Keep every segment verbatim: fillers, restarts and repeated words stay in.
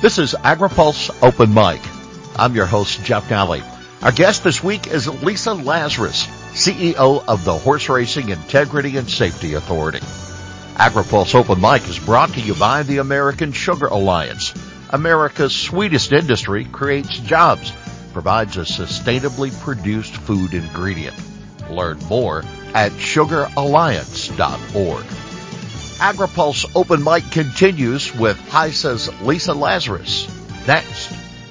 This is AgriPulse Open Mic. I'm your host, Jeff Nally. Our guest this week is Lisa Lazarus, C E O of the Horse Racing Integrity and Safety Authority. AgriPulse Open Mic is brought to you by the American Sugar Alliance. America's sweetest industry creates jobs, provides a sustainably produced food ingredient. Learn more at sugar alliance dot org. AgriPulse Open Mic continues with H I S A's Lisa Lazarus. Next.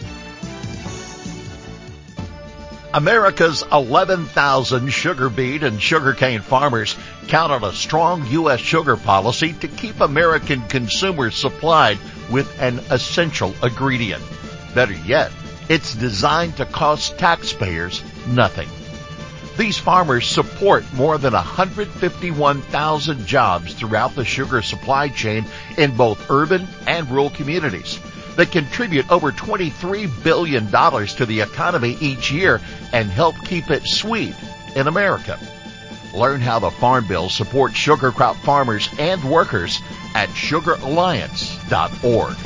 America's eleven thousand sugar beet and sugarcane farmers count on a strong U S sugar policy to keep American consumers supplied with an essential ingredient. Better yet, it's designed to cost taxpayers nothing. These farmers support more than one hundred fifty-one thousand jobs throughout the sugar supply chain in both urban and rural communities. They contribute over twenty-three billion dollars to the economy each year and help keep it sweet in America. Learn how the Farm Bill supports sugar crop farmers and workers at sugar alliance dot org.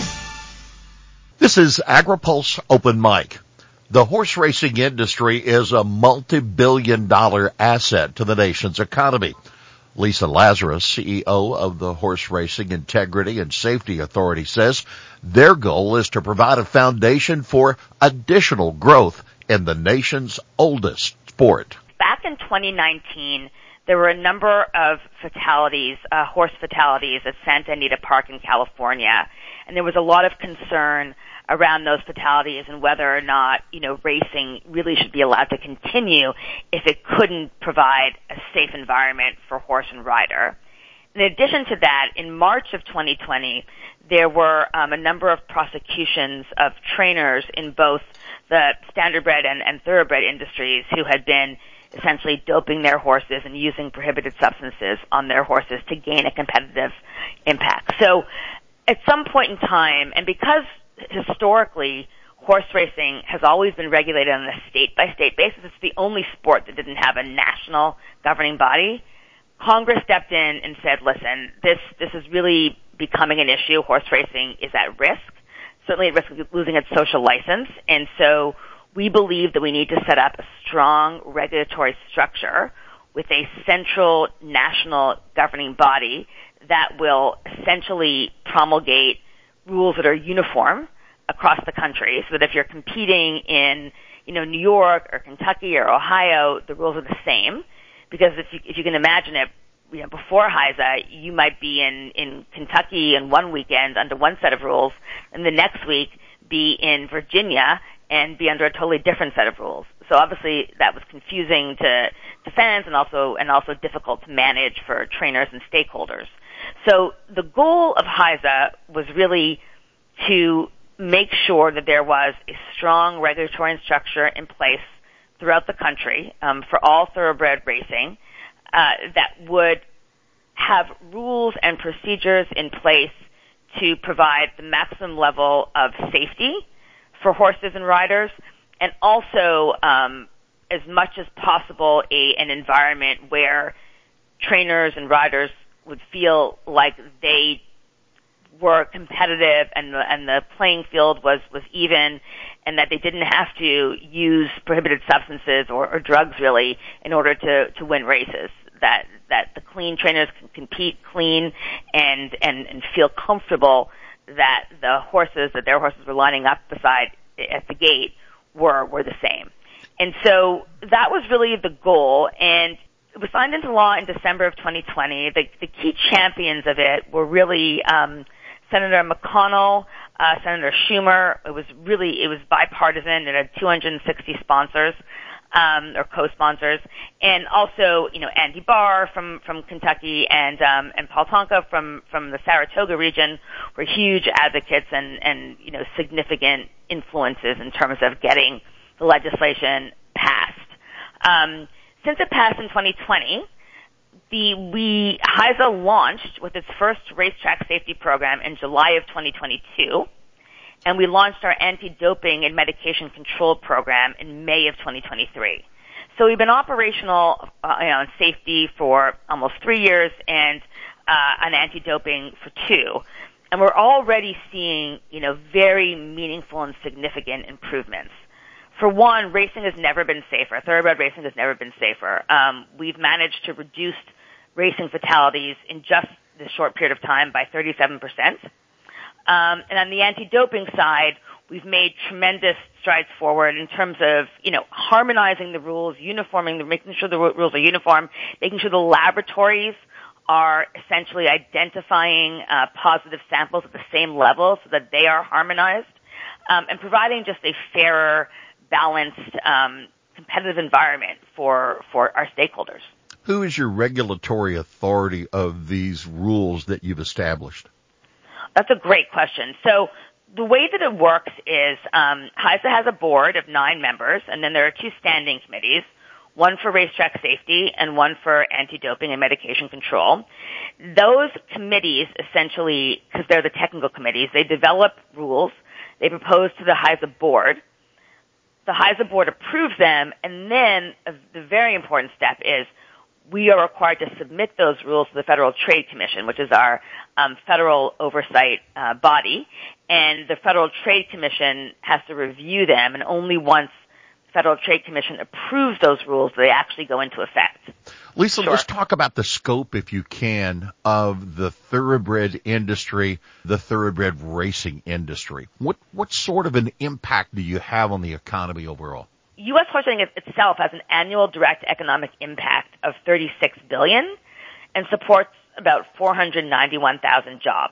This is AgriPulse Open Mic. The horse racing industry is a multi-billion dollar asset to the nation's economy. Lisa Lazarus, C E O of the Horse Racing Integrity and Safety Authority, says their goal is to provide a foundation for additional growth in the nation's oldest sport. Back in twenty nineteen, there were a number of fatalities, uh, horse fatalities at Santa Anita Park in California, and there was a lot of concern around those fatalities and whether or not, you know, racing really should be allowed to continue if it couldn't provide a safe environment for horse and rider. In addition to that, in March of twenty twenty, there were um, a number of prosecutions of trainers in both the standardbred and, and thoroughbred industries who had been essentially doping their horses and using prohibited substances on their horses to gain a competitive impact. So at some point in time, and because historically horse racing has always been regulated on a state-by-state basis, it's the only sport that didn't have a national governing body, Congress stepped in and said, listen, this, this is really becoming an issue. Horse racing is at risk, certainly at risk of losing its social license, and so we believe that we need to set up a strong regulatory structure with a central national governing body that will essentially promulgate rules that are uniform across the country, so that if you're competing in, you know, New York or Kentucky or Ohio, the rules are the same. Because if you, if you can imagine it, you know, before H I S A, you might be in, in Kentucky in one weekend under one set of rules, and the next week be in Virginia and be under a totally different set of rules. So obviously that was confusing to, to fans and also and also difficult to manage for trainers and stakeholders. So the goal of H I S A was really to make sure that there was a strong regulatory structure in place throughout the country um, for all thoroughbred racing uh, that would have rules and procedures in place to provide the maximum level of safety for horses and riders, and also um, as much as possible a, an environment where trainers and riders would feel like they were competitive and the, and the playing field was, was even, and that they didn't have to use prohibited substances or, or drugs really in order to, to win races. That that the clean trainers can compete clean and, and, and feel comfortable that the horses that their horses were lining up beside at the gate were were the same. And so that was really the goal, and it was signed into law in December of twenty twenty. The, the key champions of it were really um, Senator McConnell, uh, Senator Schumer. It was really, it was bipartisan. It had two hundred sixty sponsors, um, or co-sponsors, and also, you know, Andy Barr from, from Kentucky and, um, and Paul Tonka from, from the Saratoga region were huge advocates and, and, you know, significant influences in terms of getting the legislation passed. Um, since it passed in twenty twenty, The, we, H I S A launched with its first racetrack safety program in July of twenty twenty-two, and we launched our anti-doping and medication control program in May of twenty twenty-three. So we've been operational uh, you know, on safety for almost three years and uh, on anti-doping for two. And we're already seeing, you know, very meaningful and significant improvements. For one, racing has never been safer. Thoroughbred racing has never been safer. Um, we've managed to reduce racing fatalities in just this short period of time by thirty-seven percent. Um, and on the anti-doping side, we've made tremendous strides forward in terms of, you know, harmonizing the rules, uniforming, the, making sure the rules are uniform, making sure the laboratories are essentially identifying uh, positive samples at the same level so that they are harmonized, um, and providing just a fairer, balanced, um, competitive environment for, for our stakeholders. Who is your regulatory authority of these rules that you've established? That's a great question. So the way that it works is um, HISA has a board of nine members, and then there are two standing committees, one for racetrack safety and one for anti-doping and medication control. Those committees essentially, because they're the technical committees, they develop rules, they propose to the HISA board, the HISA board approves them, and then uh, the very important step is we are required to submit those rules to the Federal Trade Commission, which is our um, federal oversight uh, body, and the Federal Trade Commission has to review them, and only once the Federal Trade Commission approves those rules do they actually go into effect. Lisa, Sure. Let's talk about the scope, if you can, of the thoroughbred industry, the thoroughbred racing industry. What what sort of an impact do you have on the economy overall? U S horse racing itself has an annual direct economic impact of thirty-six billion dollars and supports about four hundred ninety-one thousand jobs.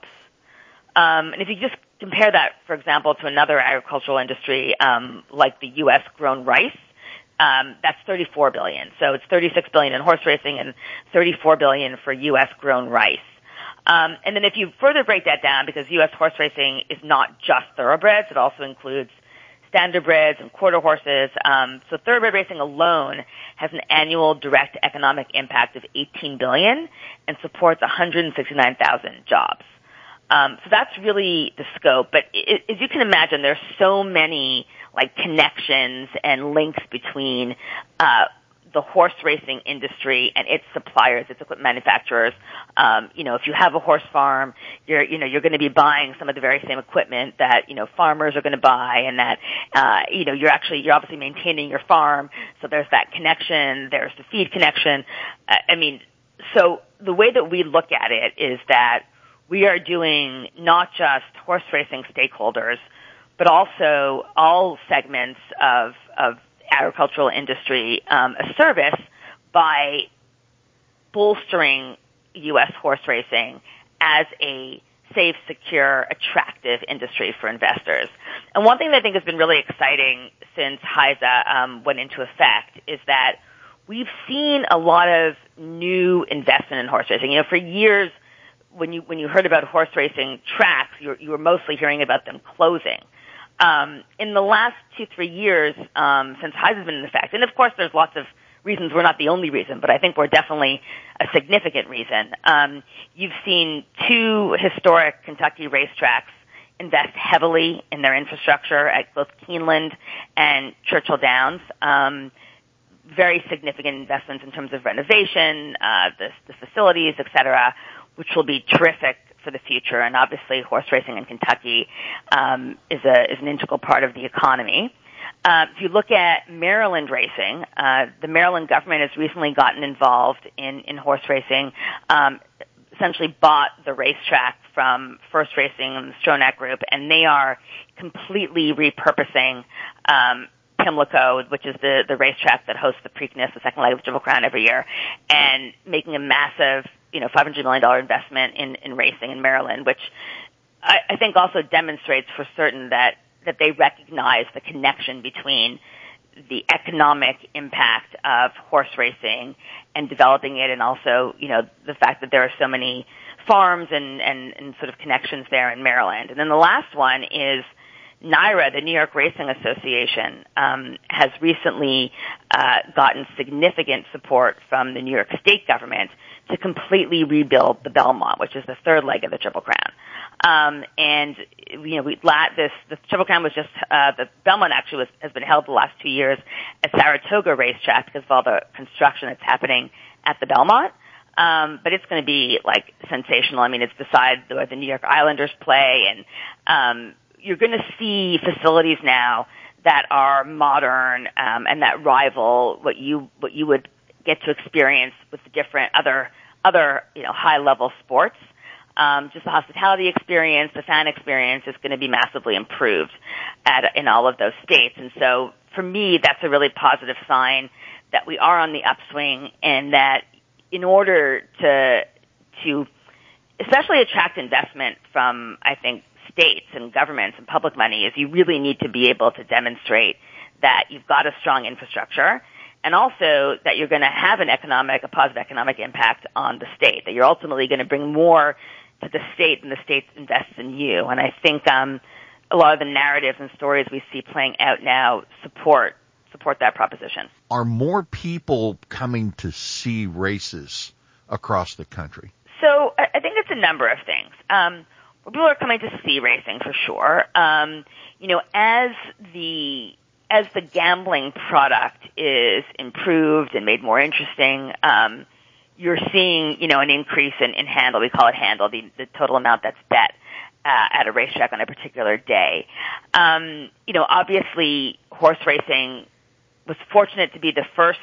Um, and if you just compare that, for example, to another agricultural industry um, like the U S grown rice, um, that's thirty-four billion dollars. So it's thirty-six billion dollars in horse racing and thirty-four billion dollars for U S grown rice. Um, and then if you further break that down, because U S horse racing is not just thoroughbreds, it also includes standardbreds and quarter horses. Um, so thoroughbred racing alone has an annual direct economic impact of eighteen billion dollars and supports one hundred sixty-nine thousand jobs. Um, so that's really the scope. But it, as you can imagine, there's so many like connections and links between uh, the horse racing industry and its suppliers, its equipment manufacturers. Um, you know, if you have a horse farm, you're, you know, you're going to be buying some of the very same equipment that, you know, farmers are going to buy, and that, uh, you know, you're actually, you're obviously maintaining your farm. So there's that connection. There's the feed connection. Uh, I mean, so the way that we look at it is that we are doing not just horse racing stakeholders, but also all segments of, of agricultural industry um, a service by bolstering U S horse racing as a safe, secure, attractive industry for investors. And one thing that I think has been really exciting since HISA um, went into effect is that we've seen a lot of new investment in horse racing. You know, for years, when you when you heard about horse racing tracks, you were, you were mostly hearing about them closing. Um, in the last two, three years, um, since HISA has been in effect, and of course there's lots of reasons, we're not the only reason, but I think we're definitely a significant reason. Um, you've seen two historic Kentucky racetracks invest heavily in their infrastructure at both Keeneland and Churchill Downs. Um, very significant investments in terms of renovation, uh, the, the facilities, et cetera, which will be terrific for the future. And obviously, horse racing in Kentucky um, is a is an integral part of the economy. Uh, if you look at Maryland racing, uh, the Maryland government has recently gotten involved in in horse racing. Um, essentially, bought the racetrack from First Racing and the Stronach Group, and they are completely repurposing Um, Pimlico, which is the, the racetrack that hosts the Preakness, the second leg of the Triple Crown every year, and making a massive, you know, five hundred million dollars investment in, in racing in Maryland, which I, I think also demonstrates for certain that, that they recognize the connection between the economic impact of horse racing and developing it, and also, you know, the fact that there are so many farms and, and, and sort of connections there in Maryland. And then the last one is NYRA, the New York Racing Association, um, has recently uh, gotten significant support from the New York State government to completely rebuild the Belmont, which is the third leg of the Triple Crown. Um, and you know, we, la- this the Triple Crown was just uh, the Belmont actually was, has been held the last two years at Saratoga Racetrack because of all the construction that's happening at the Belmont. Um, but it's going to be like sensational. I mean, it's beside where the New York Islanders play, and um, you're going to see facilities now that are modern um, and that rival what you what you would get to experience with the different other other you know high level sports. Um, just the hospitality experience, the fan experience is going to be massively improved at in all of those states, and so for me, that's a really positive sign that we are on the upswing, and that in order to, to especially attract investment from, I think, states and governments and public money, is you really need to be able to demonstrate that you've got a strong infrastructure, and also that you're going to have an economic, a positive economic impact on the state, that you're ultimately going to bring more to the state than the state invests in you. And I think um, a lot of the narratives and stories we see playing out now support support that proposition. Are more people coming to see races across the country? So I think it's a number of things. Um, people are coming to see racing for sure. Um, you know, as the as the gambling product is improved and made more interesting, um, you're seeing you know an increase in, in handle. We call it handle, the, the total amount that's bet uh, at a racetrack on a particular day. Um, you know, obviously, horse racing was fortunate to be the first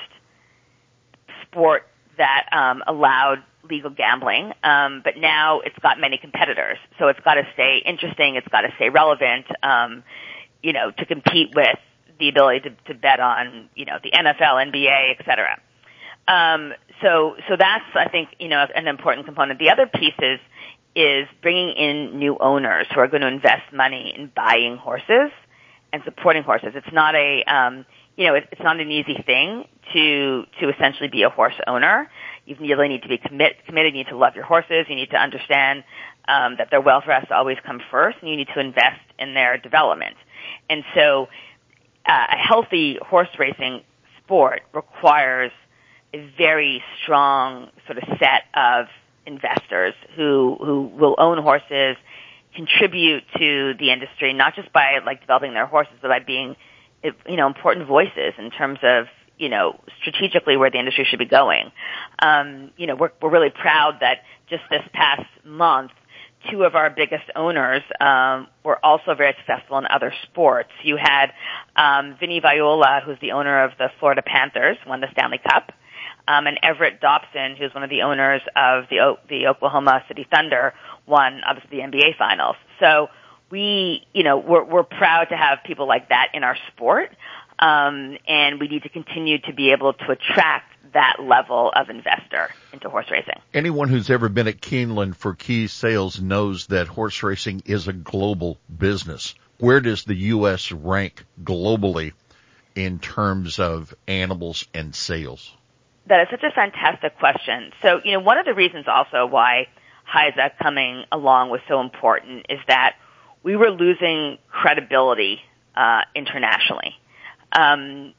sport that um, allowed legal gambling, um, but now it's got many competitors. So it's got to stay interesting. It's got to stay relevant, um, you know, to compete with the ability to, to bet on, you know, the N F L, N B A, et cetera. Um, so, so that's, I think, you know, an important component. The other piece is, is bringing in new owners who are going to invest money in buying horses and supporting horses. It's not a, um, you know, it's not an easy thing to to essentially be a horse owner. You really need to be commit, committed. You need to love your horses. You need to understand um, that their welfare has to always come first, and you need to invest in their development. And so uh, a healthy horse racing sport requires a very strong sort of set of investors who who will own horses, contribute to the industry, not just by like developing their horses, but by being you know, important voices in terms of, you know, strategically where the industry should be going. Um, you know, we're, we're really proud that just this past month, two of our biggest owners um, were also very successful in other sports. You had um, Vinny Viola, who's the owner of the Florida Panthers, won the Stanley Cup, um, and Everett Dobson, who's one of the owners of the o- the Oklahoma City Thunder, won obviously the N B A Finals. So we, you know, we're, we're proud to have people like that in our sport, um, and we need to continue to be able to attract that level of investor into horse racing. Anyone who's ever been at Keeneland for Key Sales knows that horse racing is a global business. Where does the U S rank globally in terms of animals and sales? That is such a fantastic question. So, you know, one of the reasons also why H I S A coming along was so important is that we were losing credibility uh, internationally. Um,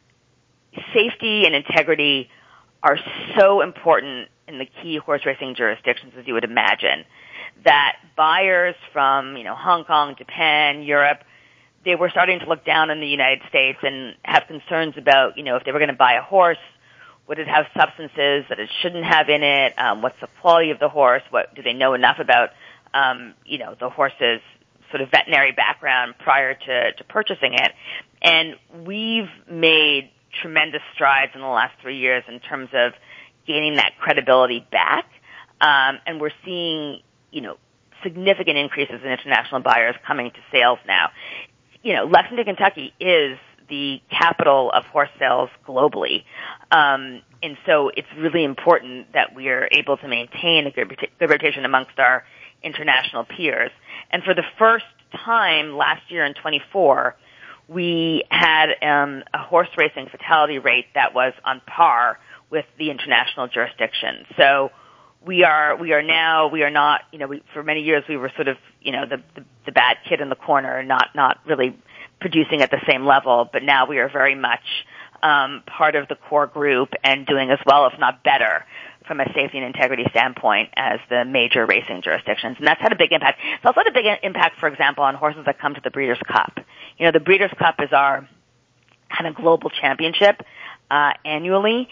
safety and integrity are so important in the key horse racing jurisdictions, as you would imagine, that buyers from, you know, Hong Kong, Japan, Europe, they were starting to look down on the United States and have concerns about, you know, if they were going to buy a horse, would it have substances that it shouldn't have in it? Um, what's the quality of the horse? What do they know enough about, um, you know, the horse's sort of veterinary background prior to, to purchasing it? And we've made tremendous strides in the last three years in terms of gaining that credibility back. Um, and we're seeing, you know, significant increases in international buyers coming to sales now. You know, Lexington, Kentucky is the capital of horse sales globally. Um, and so it's really important that we are able to maintain a good, good reputation amongst our international peers. And for the first time last year in twenty-four, we had um, a horse racing fatality rate that was on par with the international jurisdiction. So we are we are now we are not you know we, for many years we were sort of you know the, the the bad kid in the corner, not not really producing at the same level, but now we are very much um, part of the core group and doing as well, if not better, from a safety and integrity standpoint as the major racing jurisdictions. And that's had a big impact. It's also had a big impact, for example, on horses that come to the Breeders' Cup. You know, the Breeders' Cup is our kind of global championship uh, annually,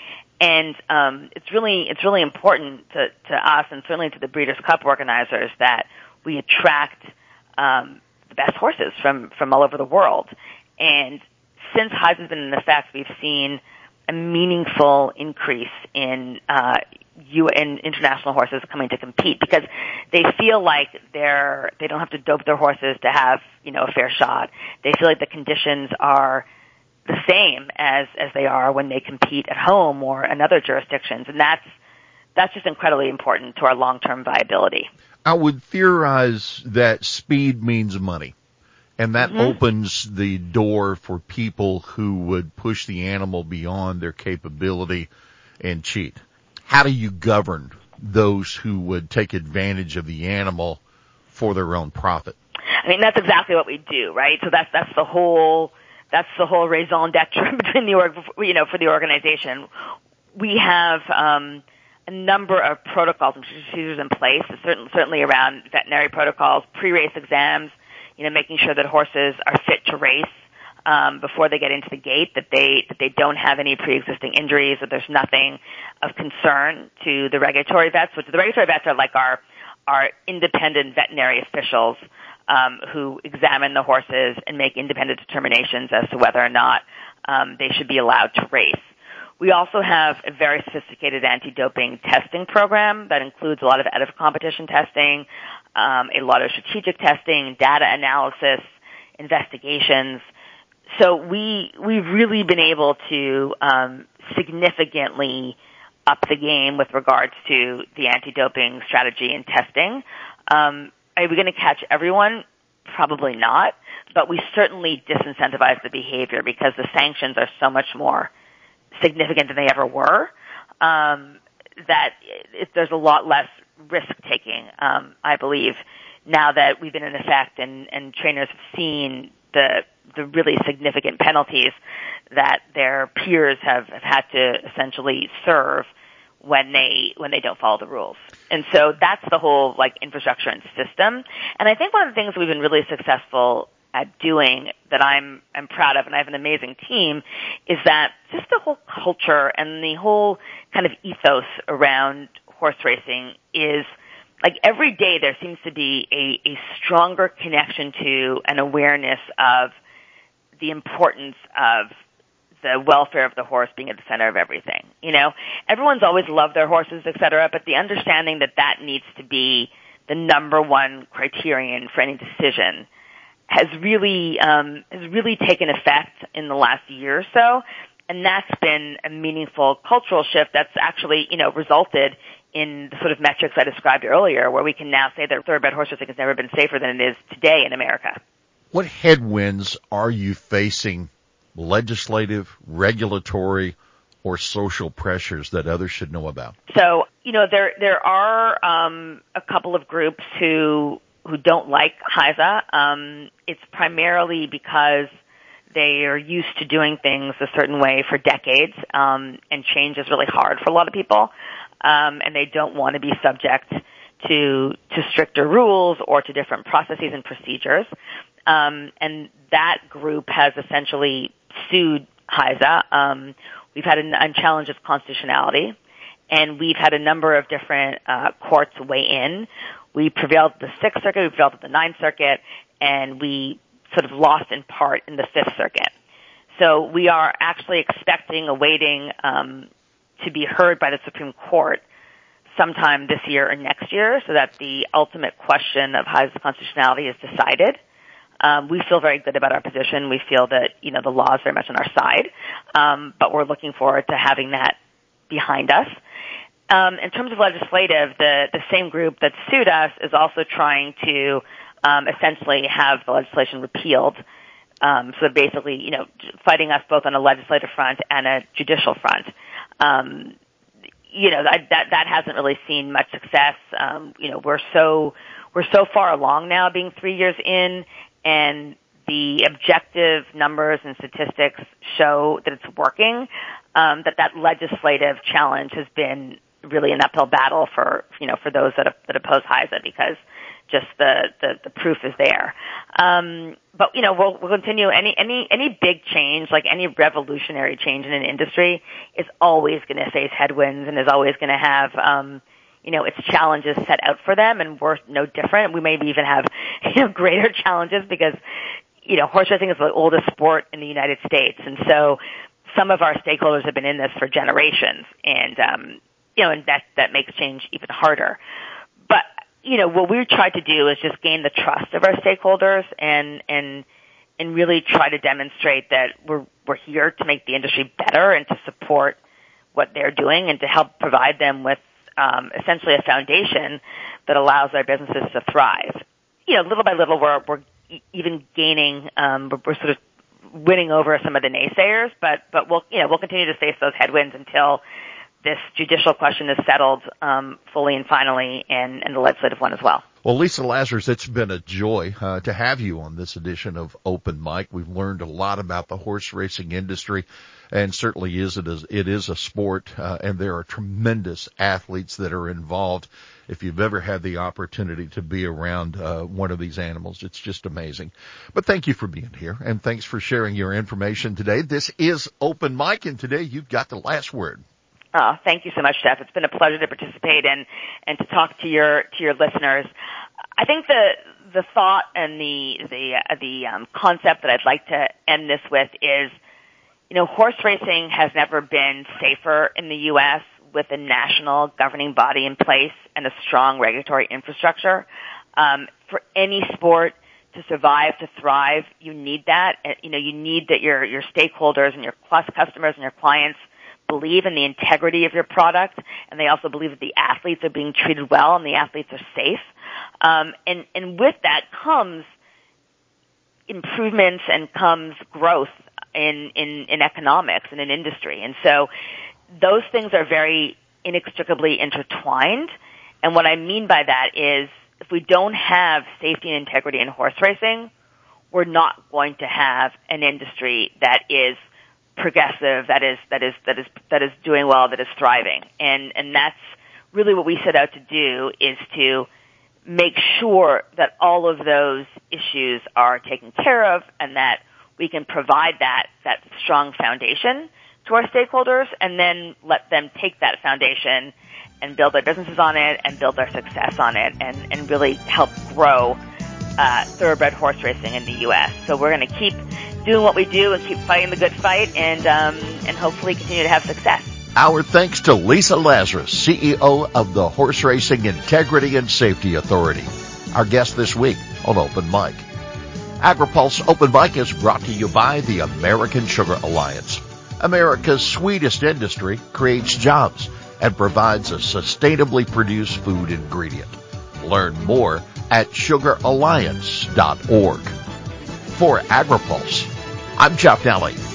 And um, it's really it's really important to, to us and certainly to the Breeders' Cup organizers that we attract um, the best horses from, from all over the world. And since H I S A has been in effect, we've seen a meaningful increase in uh, U- in international horses coming to compete because they feel like they're they don't have to dope their horses to have you know a fair shot. They feel like the conditions are the same as as they are when they compete at home or in other jurisdictions, and that's that's just incredibly important to our long-term viability. I would theorize that speed means money, and that mm-hmm. opens the door for people who would push the animal beyond their capability and cheat. How do you govern those who would take advantage of the animal for their own profit? I mean, that's exactly what we do, right? So that's that's the whole that's the whole raison d'etre between the org, you know, for the organization. We have um, a number of protocols and procedures in place, certainly, certainly around veterinary protocols, pre-race exams, you know, making sure that horses are fit to race um, before they get into the gate, that they that they don't have any pre-existing injuries, that there's nothing of concern to the regulatory vets. Which the regulatory vets are like our our independent veterinary officials um, who examine the horses and make independent determinations as to whether or not um, they should be allowed to race. We also have a very sophisticated anti-doping testing program that includes a lot of out-of-competition testing, um, a lot of strategic testing, data analysis, investigations. So we, we've really been able to um, significantly up the game with regards to the anti-doping strategy and testing. Um, are we going to catch everyone? Probably not, but we certainly disincentivize the behavior because the sanctions are so much more significant than they ever were, um, that it, there's a lot less risk-taking, um, I believe, now that we've been in effect and, and trainers have seen the the really significant penalties that their peers have, have had to essentially serve when they when they don't follow the rules. And so that's the whole like infrastructure and system. And I think one of the things we've been really successful at doing that I'm I'm proud of, and I have an amazing team, is that just the whole culture and the whole kind of ethos around horse racing is like every day there seems to be a, a stronger connection to an awareness of the importance of the welfare of the horse being at the center of everything. You know, everyone's always loved their horses, et cetera, but the understanding that that needs to be the number one criterion for any decision has really um, has really taken effect in the last year or so, and that's been a meaningful cultural shift that's actually, you know, resulted in the sort of metrics I described earlier, where we can now say that thoroughbred horse racing has never been safer than it is today in America. What headwinds are you facing, legislative, regulatory, or social pressures that others should know about? So, you know, there there are um, a couple of groups who who don't like H I S A. Um, it's primarily because they are used to doing things a certain way for decades, um, and change is really hard for a lot of people, um, and they don't want to be subject to to stricter rules or to different processes and procedures. Um, and that group has essentially sued H I S A. Um, we've had a, a challenge of constitutionality, and we've had a number of different uh, courts weigh in. We prevailed at the Sixth Circuit, we prevailed at the Ninth Circuit, and we sort of lost in part in the Fifth Circuit. So we are actually expecting, awaiting um, to be heard by the Supreme Court sometime this year or next year, so that the ultimate question of H I S A constitutionality is decided. Um, we feel very good about our position. We feel that, you know, the law is very much on our side, um, but we're looking forward to having that behind us. Um, in terms of legislative, the, the same group that sued us is also trying to um, essentially have the legislation repealed. Um, so basically, you know, fighting us both on a legislative front and a judicial front. Um, you know, that, that that hasn't really seen much success. Um, you know, we're so we're so far along now, being three years in, and the objective numbers and statistics show that it's working. Um, that that legislative challenge has been really an uphill battle for, you know, for those that that oppose H I S A, because just the, the, the proof is there. Um, but, you know, we'll, we'll continue. Any, any, any big change, like any revolutionary change in an industry, is always going to face headwinds and is always going to have, um, you know, its challenges set out for them, and we're no different. We maybe even have, you know, greater challenges because, you know, horse racing is the oldest sport in the United States, and so some of our stakeholders have been in this for generations, and, um, you know, and that, that makes change even harder. But, you know, what we try to do is just gain the trust of our stakeholders and, and, and really try to demonstrate that we're, we're here to make the industry better and to support what they're doing and to help provide them with, um, essentially a foundation that allows our businesses to thrive. You know, little by little, we're, we're even gaining, um, we're, we're sort of winning over some of the naysayers, but, but we'll, you know, we'll continue to face those headwinds until this judicial question is settled, um, fully and finally, and, and the legislative one as well. Well, Lisa Lazarus, it's been a joy uh, to have you on this edition of Open Mic. We've learned a lot about the horse racing industry, and certainly is it is, it is a sport, uh, and there are tremendous athletes that are involved. If you've ever had the opportunity to be around uh, one of these animals, it's just amazing. But thank you for being here, and thanks for sharing your information today. This is Open Mic, and today you've got the last word. Oh, thank you so much, Jeff. It's been a pleasure to participate and, and to talk to your to your listeners. I think the the thought and the the uh, the um, concept that I'd like to end this with is, you know, horse racing has never been safer in the U S with a national governing body in place and a strong regulatory infrastructure. Um, for any sport to survive, to thrive, you need that. You know, you need that your your stakeholders and your plus customers and your clients believe in the integrity of your product, and they also believe that the athletes are being treated well and the athletes are safe. Um, and, and with that comes improvements and comes growth in, in, in economics and in industry. And so those things are very inextricably intertwined. And what I mean by that is if we don't have safety and integrity in horse racing, we're not going to have an industry that is progressive, that is that is that is that is doing well, that is thriving, and and that's really what we set out to do, is to make sure that all of those issues are taken care of, and that we can provide that that strong foundation to our stakeholders, and then let them take that foundation and build their businesses on it, and build their success on it, and and really help grow uh, thoroughbred horse racing in the U S. So we're going to keep doing what we do and keep fighting the good fight, and um, and hopefully continue to have success. Our thanks to Lisa Lazarus, C E O of the Horse Racing Integrity and Safety Authority, our guest this week on Open Mic. AgriPulse Open Mic is brought to you by the American Sugar Alliance. America's sweetest industry creates jobs and provides a sustainably produced food ingredient. Learn more at sugar alliance dot org. For AgriPulse, I'm Jeff Daly.